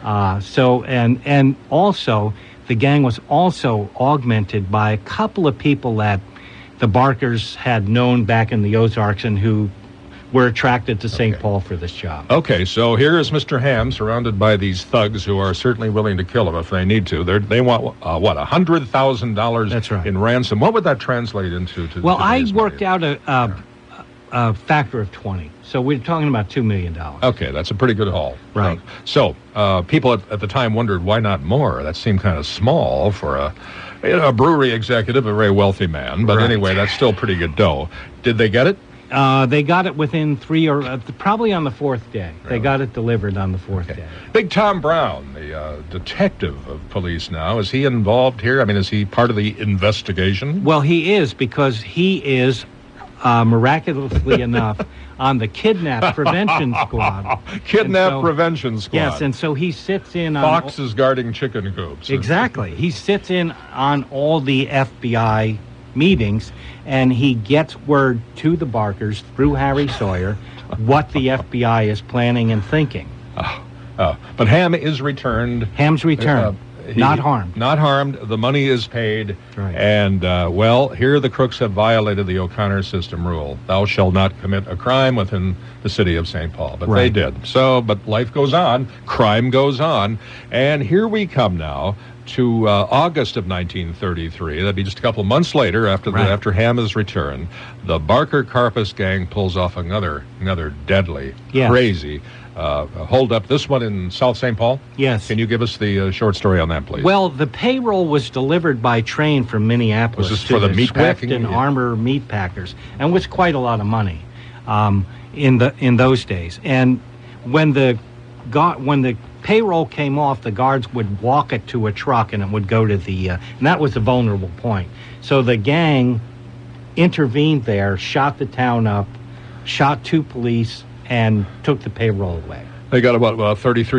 And also, the gang was also augmented by a couple of people that the Barkers had known back in the Ozarks and who were attracted to St. Paul for this job. Okay, so here is Mr. Ham surrounded by these thugs who are certainly willing to kill him if they need to. They want, what, $100,000 That's right. in ransom. What would that translate into? Well, I today's worked money? out a factor of 20. So we're talking about $2 million. Okay, that's a pretty good haul. Right. So people at the time wondered, why not more? That seemed kind of small for a brewery executive, a very wealthy man. But Right. anyway, that's still pretty good dough. Did they get it? They got it within 3 or probably on the fourth day. They got it delivered on the fourth day. Big Tom Brown, the detective of police now, is he involved here? I mean, is he part of the investigation? Well, he is, because he is, miraculously enough, on the kidnap prevention squad. Kidnap prevention squad. Yes, and so he sits in on... Foxes guarding chicken coops. Exactly. He sits in on all the FBI meetings, and he gets word to the Barkers through Harry Sawyer what the FBI is planning and thinking. But Ham is returned. Ham's returned. Not harmed. Not harmed. The money is paid. Right. And, here the crooks have violated the O'Connor system rule. Thou shalt not commit a crime within the city of St. Paul. But they Right. did. So, but life goes on. Crime goes on. And here we come now to August of 1933. That'd be just a couple of months later after Ham is returned. The Barker Karpus gang pulls off another deadly, crazy hold up. This one in South St. Paul? Yes. Can you give us the short story on that, please? Well, the payroll was delivered by train from Minneapolis Was this to for the the meat Swift packing? and Yeah. Armor meat packers, and was quite a lot of money in those days. And when the payroll came off, the guards would walk it to a truck, and it would go to the and that was a vulnerable point. So the gang intervened there, shot the town up, shot 2 police, and took the payroll away. They got about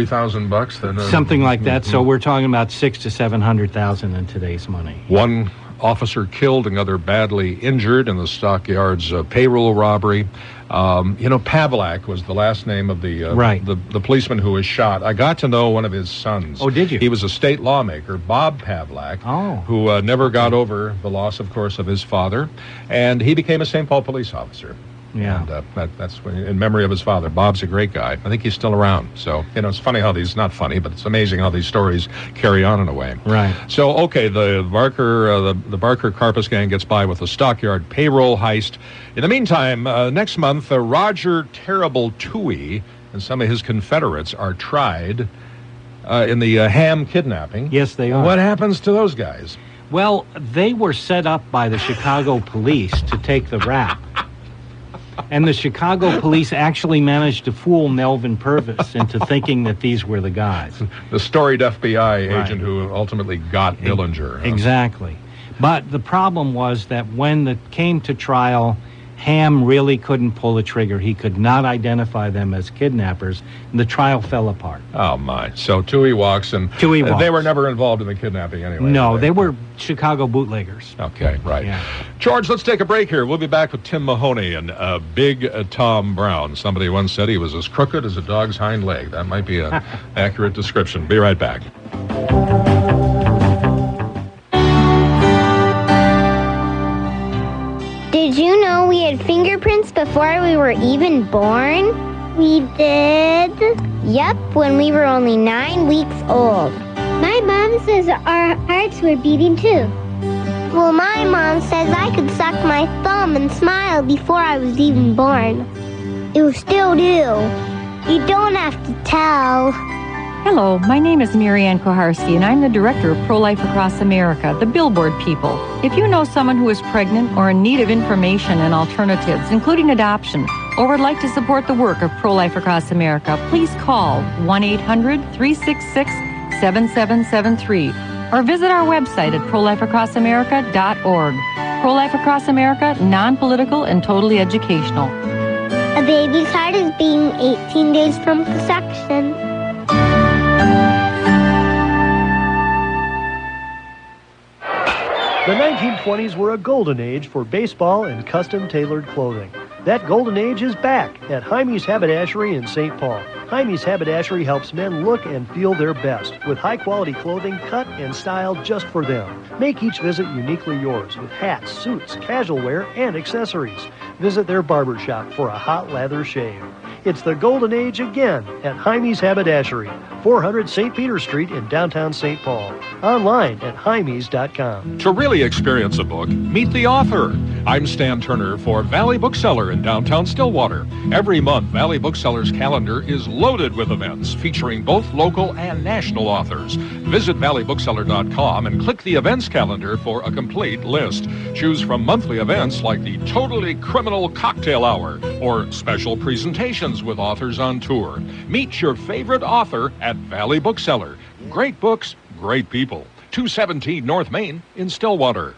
$33,000 then. Something like that. So we're talking about $600,000 to $700,000 in today's money. One officer killed, another badly injured in the stockyards payroll robbery. Pavlak was the last name of the policeman who was shot. I got to know one of his sons. Oh, did you? He was a state lawmaker, Bob Pavlak, who never got over the loss, of course, of his father, and he became a St. Paul police officer. Yeah. And that's in memory of his father. Bob's a great guy. I think he's still around. So, it's funny how not funny, but it's amazing how these stories carry on in a way. Right. So, okay, the Barker Karpus gang gets by with the stockyard payroll heist. In the meantime, next month, Roger Terrible Toohey and some of his Confederates are tried in the Ham kidnapping. Yes, they are. What happens to those guys? Well, they were set up by the Chicago police to take the rap. And the Chicago police actually managed to fool Melvin Purvis into thinking that these were the guys. The storied FBI agent who ultimately got Dillinger. Huh? Exactly. But the problem was that when it came to trial, Ham really couldn't pull the trigger. He could not identify them as kidnappers, and the trial fell apart. Oh, my. So Toohey walks, and they were never involved in the kidnapping anyway. No, they were Chicago bootleggers. Okay, right. Yeah. George, let's take a break here. We'll be back with Tim Mahoney and Big Tom Brown. Somebody once said he was as crooked as a dog's hind leg. That might be an accurate description. Be right back. Did you know we had fingerprints before we were even born? We did? Yep, when we were only 9 weeks old. My mom says our hearts were beating too. Well, my mom says I could suck my thumb and smile before I was even born. You still do. You don't have to tell. Hello, my name is Marianne Koharski, and I'm the director of Pro-Life Across America, the Billboard people. If you know someone who is pregnant or in need of information and alternatives, including adoption, or would like to support the work of Pro-Life Across America, please call 1-800-366-7773 or visit our website at prolifeacrossamerica.org. Pro-Life Across America, non-political and totally educational. A baby's heart is beating 18 days from conception. The 1920s were a golden age for baseball and custom-tailored clothing. That golden age is back at Jaime's Haberdashery in St. Paul. Jaime's Haberdashery helps men look and feel their best with high-quality clothing cut and styled just for them. Make each visit uniquely yours with hats, suits, casual wear, and accessories. Visit their barber shop for a hot lather shave. It's the golden age again at Jaime's Haberdashery, 400 St. Peter Street in downtown St. Paul. Online at jaimes.com. To really experience a book, meet the author. I'm Stan Turner for Valley Bookseller in downtown Stillwater. Every month, Valley Bookseller's calendar is loaded with events featuring both local and national authors. Visit valleybookseller.com and click the events calendar for a complete list. Choose from monthly events like the Totally Criminal Cocktail Hour or special presentations with authors on tour. Meet your favorite author at Valley Bookseller. Great books, great people. 217 North Main in Stillwater.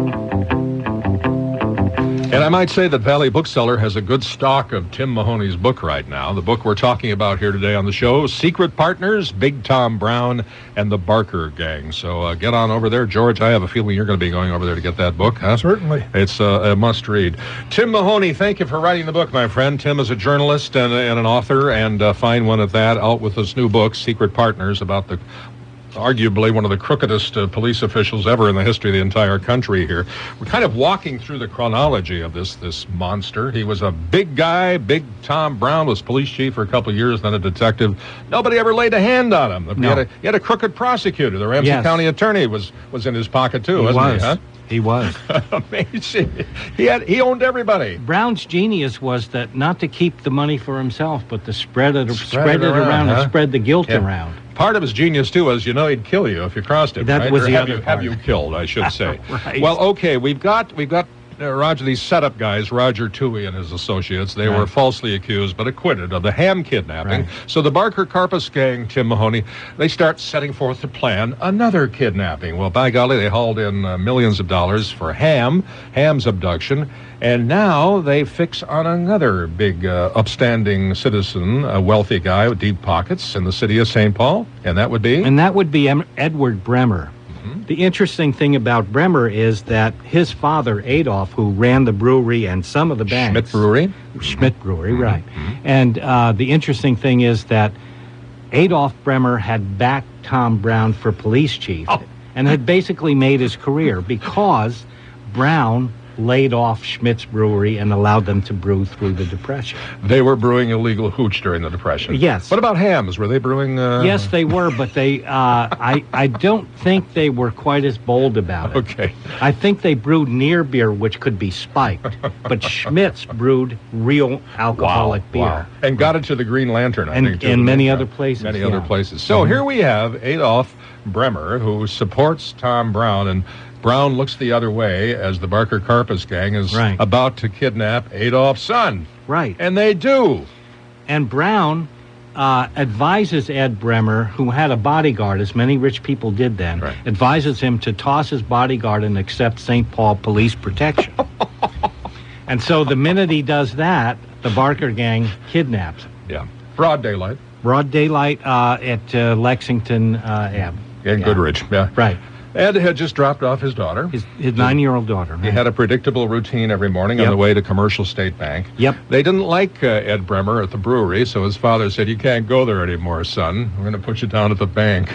And I might say that Valley Bookseller has a good stock of Tim Mahoney's book right now. The book we're talking about here today on the show, Secret Partners, Big Tom Brown, and the Barker Gang. So get on over there. George, I have a feeling you're going to be going over there to get that book, huh? Certainly. It's a must-read. Tim Mahoney, thank you for writing the book, my friend. Tim is a journalist and an author, and a fine one at that, out with his new book, Secret Partners, about the arguably one of the crookedest police officials ever in the history of the entire country here. We're kind of walking through the chronology of this monster. He was a big guy. Big Tom Brown was police chief for a couple of years, then a detective. Nobody ever laid a hand on him. No. He had a crooked prosecutor. The Ramsey County attorney was in his pocket, too, wasn't he? Huh? He was. Amazing. He owned everybody. Brown's genius was that not to keep the money for himself, but to spread it around huh? and spread the guilt around. Part of his genius, too, was he'd kill you if you crossed him. That right? was Or the have other you, part. Have you killed, I should say. Right. Well, okay, we've got Roger, these setup guys, Roger Toohey and his associates. They were falsely accused but acquitted of the Ham kidnapping. Right. So the Barker Karpus gang, Tim Mahoney, they start setting forth to plan another kidnapping. Well, by golly, they hauled in millions of dollars for Ham's abduction. And now they fix on another big upstanding citizen, a wealthy guy with deep pockets in the city of St. Paul. And that would be? And that would be Edward Bremer. The interesting thing about Bremer is that his father, Adolf, who ran the brewery and some of the banks... Schmidt Brewery, right. And the interesting thing is that Adolf Bremer had backed Tom Brown for police chief and had basically made his career because Brown laid off Schmidt's Brewery and allowed them to brew through the Depression. They were brewing illegal hooch during the Depression. Yes. What about hams? Were they brewing... Yes, they were, but they I don't think they were quite as bold about it. Okay. I think they brewed near beer, which could be spiked, but Schmidt's brewed real alcoholic beer. Wow. And got it to the Green Lantern, I think, too. And many other places. Many other places. So here we have Adolf Bremer, who supports Tom Brown, and Brown looks the other way as the Barker Karpus gang is about to kidnap Adolf's son. Right. And they do. And Brown advises Ed Bremer, who had a bodyguard, as many rich people did then, advises him to toss his bodyguard and accept St. Paul police protection. And so the minute he does that, the Barker gang kidnaps him. Yeah. Broad daylight. Broad daylight at Lexington Ave. In Goodrich, yeah. Right. Ed had just dropped off his daughter. His 9-year-old daughter. Right? He had a predictable routine every morning on the way to Commercial State Bank. Yep. They didn't like Ed Bremer at the brewery, so his father said, "You can't go there anymore, son. We're going to put you down at the bank."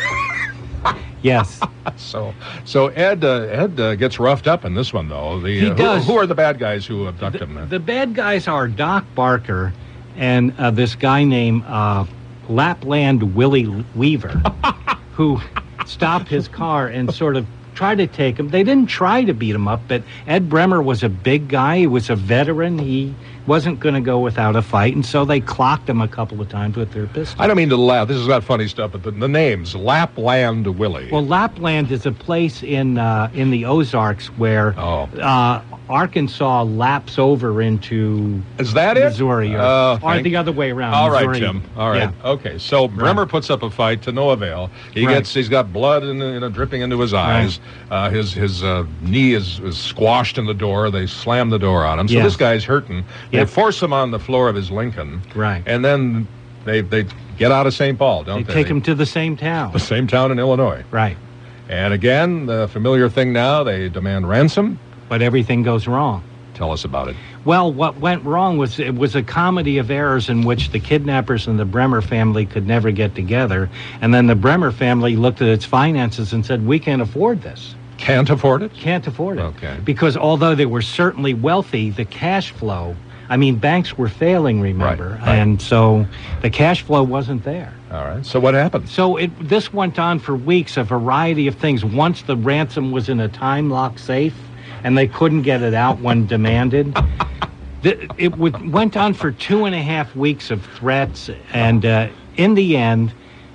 Yes. So Ed gets roughed up in this one, though. He does. Who are the bad guys who abduct him? The bad guys are Doc Barker and this guy named Lapland Willie Weaver, who stopped his car and sort of tried to take him. They didn't try to beat him up, but Ed Bremer was a big guy. He was a veteran. He wasn't going to go without a fight, and so they clocked him a couple of times with their pistols. I don't mean to laugh. This is not funny stuff, but the names, Lapland Willie. Well, Lapland is a place in the Ozarks where Arkansas laps over into Missouri, or the other way around. All Missouri. right, Tim. All right. Yeah. Okay. So Bremer puts up a fight to no avail. He's got blood dripping into his eyes. His knee is squashed in the door. They slam the door on him. So this guy's hurting. They force him on the floor of his Lincoln. Right. And then they get out of St. Paul, don't they? They take him to the same town. The same town in Illinois. Right. And again, the familiar thing now, they demand ransom. But everything goes wrong. Tell us about it. Well, what went wrong was it was a comedy of errors in which the kidnappers and the Bremer family could never get together. And then the Bremer family looked at its finances and said, "We can't afford this." Can't afford it? Can't afford it. Okay. Because although they were certainly wealthy, the cash flow, banks were failing, remember? Right. And so the cash flow wasn't there. All right. So what happened? So this went on for weeks, a variety of things. Once the ransom was in a time-lock safe, and they couldn't get it out when demanded. It went on for 2.5 weeks of threats, and in the end,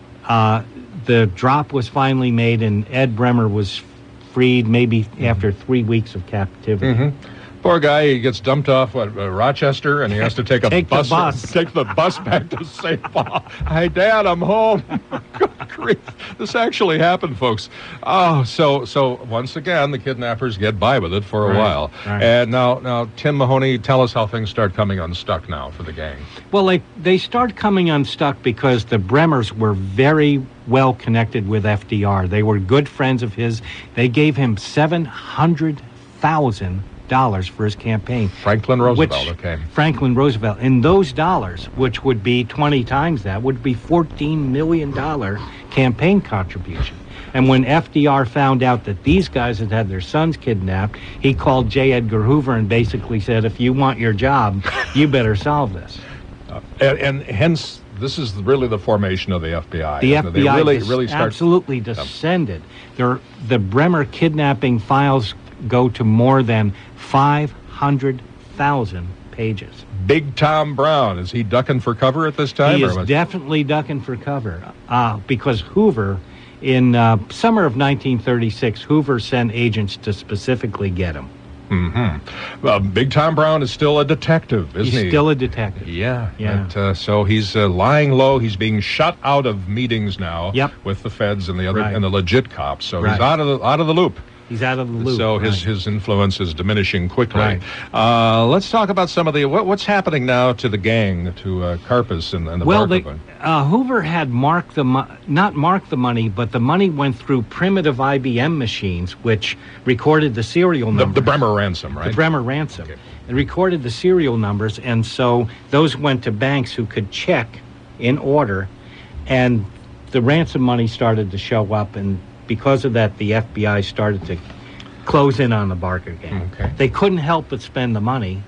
the drop was finally made, and Ed Bremer was freed maybe after 3 weeks of captivity. Mm-hmm. Poor guy, he gets dumped off Rochester, and he has to take a bus. Take the bus back to St. Paul. Hey, Dad, I'm home. Good grief. This actually happened, folks. Oh, so once again, the kidnappers get by with it for a while. Right. And now, Tim Mahoney, tell us how things start coming unstuck now for the gang. Well, they start coming unstuck because the Bremers were very well connected with FDR. They were good friends of his. They gave him $700,000 for his campaign. Franklin Roosevelt, Franklin Roosevelt. And those dollars, which would be 20 times that, would be $14 million campaign contribution. And when FDR found out that these guys had had their sons kidnapped, he called J. Edgar Hoover and basically said, if you want your job, you better solve this. And hence, this is really the formation of the FBI. The FBI really absolutely descended. The Bremer kidnapping files go to more than 500,000 pages. Big Tom Brown, is he ducking for cover at this time? He is definitely ducking for cover because Hoover, in summer of 1936, Hoover sent agents to specifically get him. Mm-hmm. Big Tom Brown is still a detective, isn't he? He's still a detective. Yeah. But, so he's lying low. He's being shut out of meetings now with the feds and the other and the legit cops. So he's out of the loop. He's out of the loop. So right. his influence is diminishing quickly. Right. Let's talk about some of the what's happening now to the gang, to Karpus and the Well, Barker. Hoover had not marked the money, but the money went through primitive IBM machines, which recorded the serial numbers. The Bremer ransom, right? The Bremer ransom. Okay. It recorded the serial numbers, and so those went to banks who could check in order, and the ransom money started to show up, and because of that, the FBI started to close in on the Barker gang. Okay. They couldn't help but spend the money.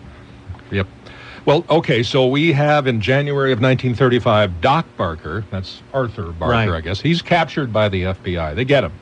Yep. Well, okay, so we have in January of 1935, Doc Barker, that's Arthur Barker, Right. I guess. He's captured by the FBI. They get him.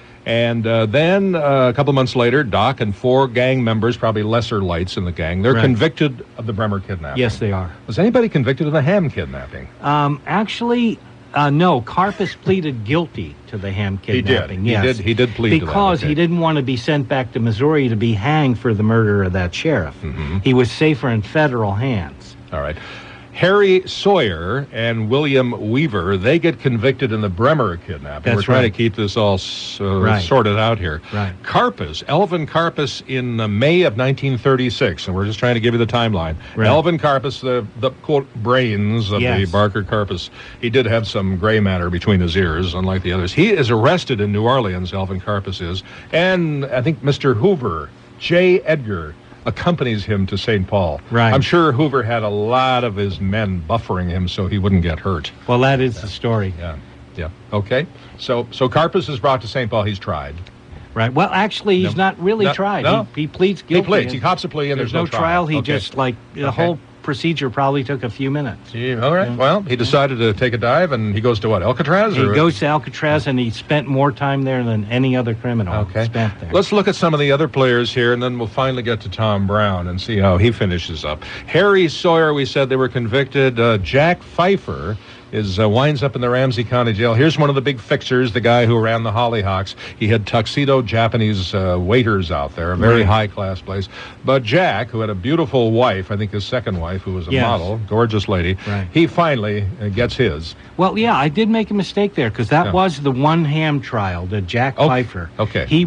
And then a couple months later, Doc and 4 gang members, probably lesser lights in the gang, they're Right. convicted of the Bremer kidnapping. Yes, they are. Was anybody convicted of the Ham kidnapping? Actually, no. Karpus pleaded guilty to the Ham He did. kidnapping. Yes. He did plead to that, because okay. he didn't want to be sent back to Missouri to be hanged for the murder of that sheriff. Mm-hmm. He was safer in federal hands. All right. Harry Sawyer and William Weaver, they get convicted in the Bremer kidnapping. That's We're trying right. to keep this all Right. sorted out here. Right. Karpus, Elvin Karpus in May of 1936, and we're just trying to give you the timeline. Right. Elvin Karpus, the quote, brains of the Yes. Barker Karpus, he did have some gray matter between his ears, unlike the others. He is arrested in New Orleans, Elvin Karpus is, and I think Mr. Hoover, J. Edgar, accompanies him to St. Paul. Right. I'm sure Hoover had a lot of his men buffering him so he wouldn't get hurt. Well, that is the story. Yeah. Okay. So Karpus is brought to St. Paul. He's tried. Right. Well, actually, he's No. not really No. tried. No. He pleads He guilty. pleads. He cops a plea, and there's no trial. He Okay. just, the Okay. whole procedure probably took a few minutes. Yeah, all right. Well, he decided to take a dive, and he goes to what, Alcatraz? He or? goes to Alcatraz, and he spent more time there than any other criminal Okay. spent there. Let's look at some of the other players here, and then we'll finally get to Tom Brown and see how he finishes up. Harry Sawyer, we said they were convicted. Jack Pfeiffer winds up in the Ramsey County Jail. Here's one of the big fixers, the guy who ran the Hollyhocks. He had tuxedo Japanese waiters out there, a very Right. high-class place. But Jack, who had a beautiful wife, I think his second wife, who was a Yes. model, gorgeous lady, Right. he finally gets his. Well, yeah, I did make a mistake there because that Yeah. was the one Ham trial, the Jack Oh, Pfeiffer. okay. He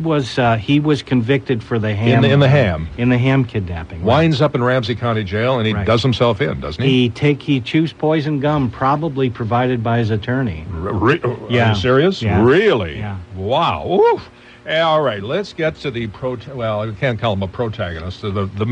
was convicted for the Ham In the Ham. in the Ham kidnapping. Winds up in Ramsey County Jail, and he Right. does himself in, doesn't he? He chews poison gum, probably provided by his attorney. Are Yeah. you serious? Yeah. Really? Yeah. Wow. Oof. All right, let's get to the well, I can't call him a protagonist. The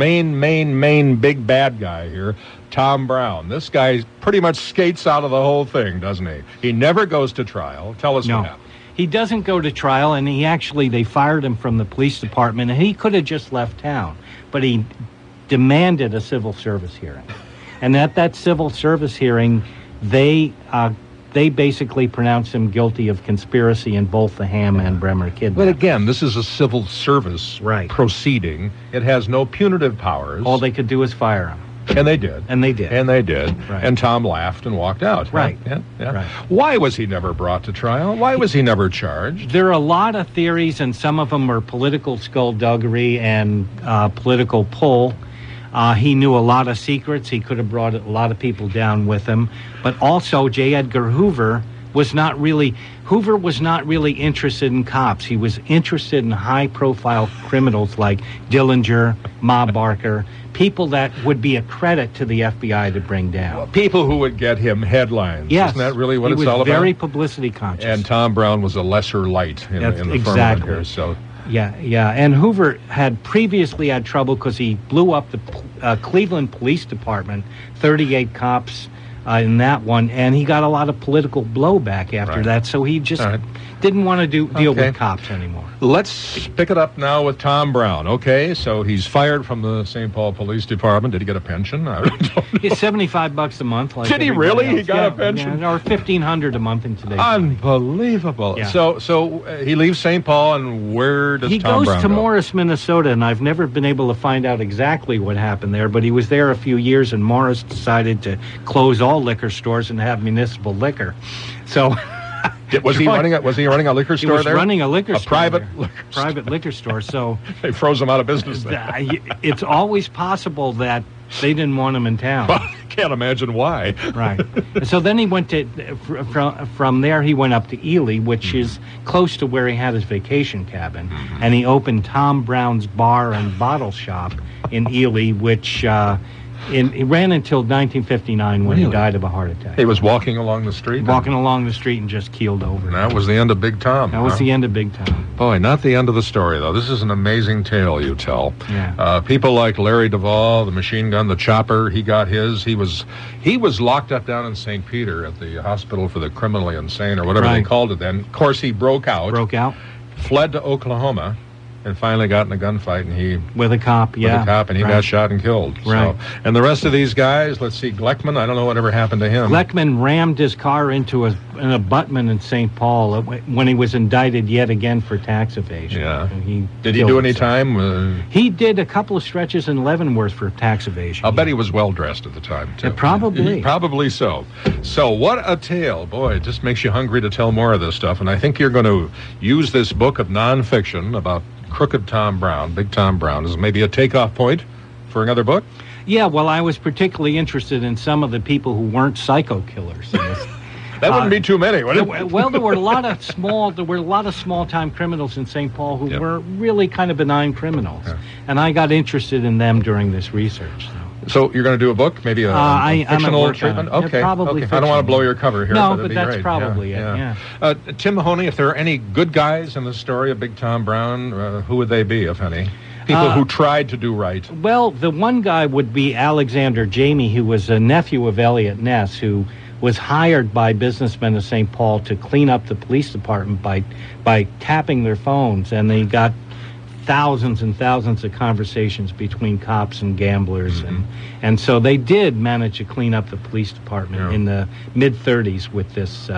main big bad guy here, Tom Brown. This guy pretty much skates out of the whole thing, doesn't he? He never goes to trial. Tell us No. what happened. He doesn't go to trial, and they fired him from the police department, and he could have just left town, but he demanded a civil service hearing. And at that civil service hearing, they basically pronounced him guilty of conspiracy in both the Ham and Bremer kidnapping. But again, this is a civil service Right. proceeding. It has no punitive powers. All they could do was fire him. And they did. And they did. And they did. Right. And Tom laughed and walked out. Right. Yeah. Right. Why was he never brought to trial? Why was he never charged? There are a lot of theories, and some of them were political skullduggery and political pull. He knew a lot of secrets. He could have brought a lot of people down with him. But also, J. Edgar Hoover was not really interested in cops. He was interested in high-profile criminals like Dillinger, Ma Barker, people that would be a credit to the FBI to bring down. People who would get him headlines. Yes. Isn't that really what He it's was all about? very publicity conscious. And Tom Brown was a lesser light in the firmament Exactly. here. So Yeah. And Hoover had previously had trouble because he blew up the Cleveland Police Department, 38 cops in that one, and he got a lot of political blowback after Right. that, so he just All right. didn't want to deal Okay. with cops anymore. let's pick it up now with Tom Brown. Okay, so he's fired from the St. Paul Police Department. Did he get a pension? I don't know. It's $75 a month. Like Did he everybody really? He else. got a pension? or $1,500 a month in today's money. Unbelievable. Yeah. So he leaves St. Paul, and where does He Tom goes Brown to go? Morris, Minnesota, and I've never been able to find out exactly what happened there, but he was there a few years, and Morris decided to close all liquor stores and have municipal liquor. So Was he running a liquor he store was there? running a liquor A store. private there. liquor store. Private liquor store. So They froze him out of business there. it's always possible that they didn't want him in town. Can't imagine why. Right. So then he went to, from there he went up to Ely, which is close to where he had his vacation cabin, and he opened Tom Brown's Bar and Bottle Shop in Ely, which he ran until 1959 when he died of a heart attack. He was walking along the street? Walking along the street and just keeled over. And that was the end of Big Tom. That was the end of Big Tom. Boy, not the end of the story, though. This is an amazing tale you tell. Yeah. People like Larry Duvall, the machine gun, the chopper, he got his. He was locked up down in St. Peter at the Hospital for the Criminally Insane, or whatever they called it then. Of course, he broke out, fled to Oklahoma, and finally got in a gunfight, and with a cop, he got shot and killed. Right. So, and the rest of these guys, let's see, Gleckman, I don't know whatever happened to him. Gleckman rammed his car into an abutment in St. Paul when he was indicted yet again for tax evasion. Yeah. Did he do any time? He did a couple of stretches in Leavenworth for tax evasion. I'll bet he was well dressed at the time, too. Probably. Probably so. So what a tale. Boy, it just makes you hungry to tell more of this stuff. And I think you're going to use this book of nonfiction about Crooked Tom Brown, Big Tom Brown, as maybe a takeoff point for another book? Yeah, well, I was particularly interested in some of the people who weren't psycho killers. That wouldn't be too many, would it? Well, there were a lot of small-time criminals in St. Paul who were really kind of benign criminals, and I got interested in them during this research. So you're going to do a book, maybe a fictional treatment? Okay. Probably. I don't want to blow your cover here. No, but that's great. probably it. Yeah. Tim Mahoney, if there are any good guys in the story of Big Tom Brown, who would they be, if any? People who tried to do right. Well, the one guy would be Alexander Jamie, who was a nephew of Elliot Ness, who was hired by businessmen of St. Paul to clean up the police department by tapping their phones, and they got thousands and thousands of conversations between cops and gamblers, and so they did manage to clean up the police department in the mid-30s with this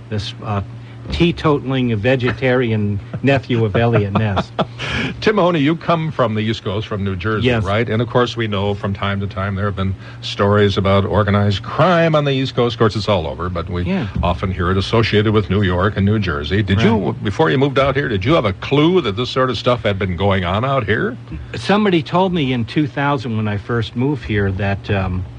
teetotaling vegetarian nephew of Elliot Ness. Tim Mahoney, you come from the East Coast, from New Jersey, right? And of course we know from time to time there have been stories about organized crime on the East Coast. Of course it's all over, but we often hear it associated with New York and New Jersey. Did you, before you moved out here, did you have a clue that this sort of stuff had been going on out here? Somebody told me in 2000 when I first moved here that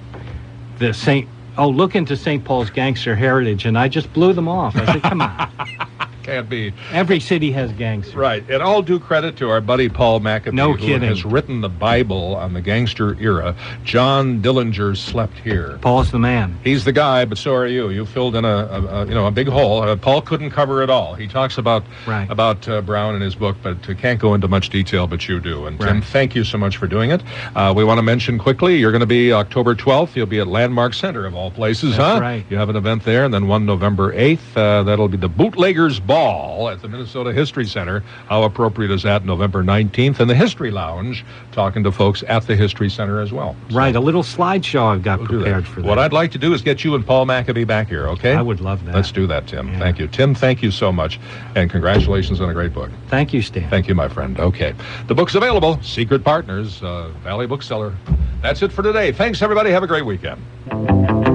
look into St. Paul's gangster heritage, and I just blew them off. I said, come on. Can't be. Every city has gangsters. Right. And all due credit to our buddy Paul McAbee, who has written the Bible on the gangster era. John Dillinger slept here. Paul's the man. He's the guy, but so are you. You filled in a big hole. Paul couldn't cover it all. He talks about Brown in his book, but can't go into much detail, but you do. And Tim, thank you so much for doing it. We want to mention quickly, you're going to be October 12th. You'll be at Landmark Center, of all places, That's right. You have an event there, and then one November 8th. That'll be the Bootleggers Ball at the Minnesota History Center. How appropriate is that? November 19th, and the History Lounge, talking to folks at the History Center as well. Right, a little slideshow I've got prepared for that. What I'd like to do is get you and Paul McAbee back here, okay? I would love that. Let's do that, Tim. Yeah. Thank you. Tim, thank you so much, and congratulations on a great book. Thank you, Stan. Thank you, my friend. Okay. The book's available, Secret Partners, Valley Bookseller. That's it for today. Thanks, everybody. Have a great weekend.